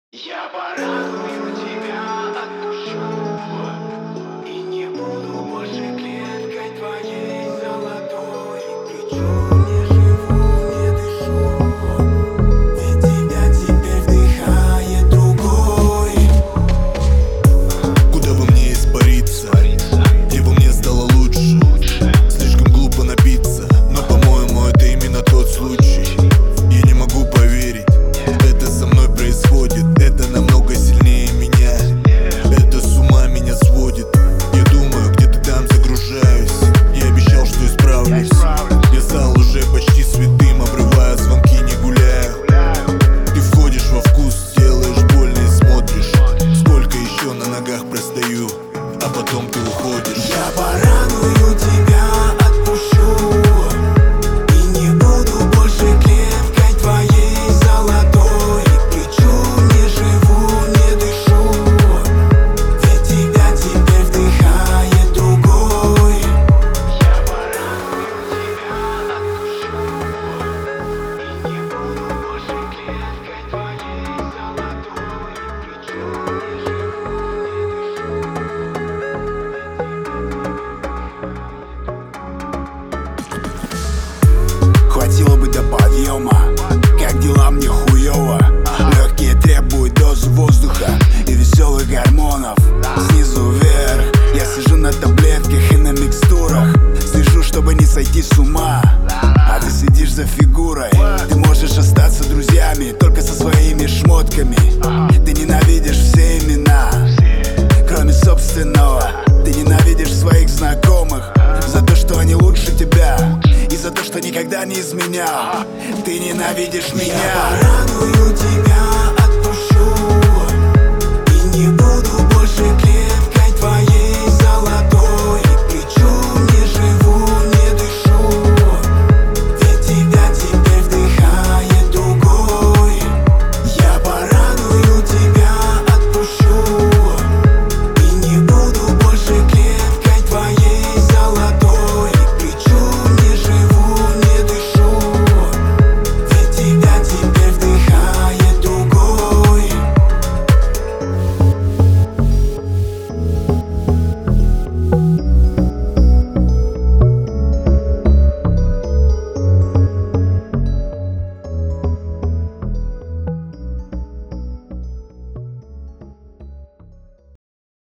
Я порадую тебя, отпущу, и не буду больше клеткой твоей золотой. Кричу, не живу, не дышу, ведь тебя теперь вдыхает другой. Куда бы мне испариться, где бы мне стало лучше. Слишком глупо напиться, но, по-моему, это именно тот случай. Я не могу поверить, это со мной происходит. Это намного сильнее меня, это с ума меня сводит. Я думаю, где-то там загружаюсь. Я обещал, что исправлюсь. Я стал уже почти святым, обрываю звонки, не гуляю. Ты входишь во вкус, делаешь больно и смотришь. Сколько еще на ногах простою, а потом ты уходишь. Я порадую тебя, отпущу, и не буду больше клеткой твоей золотой. Кричу, не живу, не дышу, ведь тебя теперь вдыхает другой. Я порадую тебя, отпущу, и не буду больше клеткой твоей золотой. Кричу, не живу, не дышу. Хватило бы до подъема, как дела мне хуёво. Легкие требуют дозу воздуха и веселых гормонов. Снизу вверх, я сижу на таблетках и на микстурах. Слежу, чтобы не сойти с ума, а ты следишь за фигурой. Ты можешь остаться друзьями только со своими шмотками. Ты ненавидишь все имена, кроме собственного. Ты ненавидишь своих знакомых за то, что они лучше тебя, и за то, что никогда не изменял. Ты ненавидишь меня. Я порадую тебя.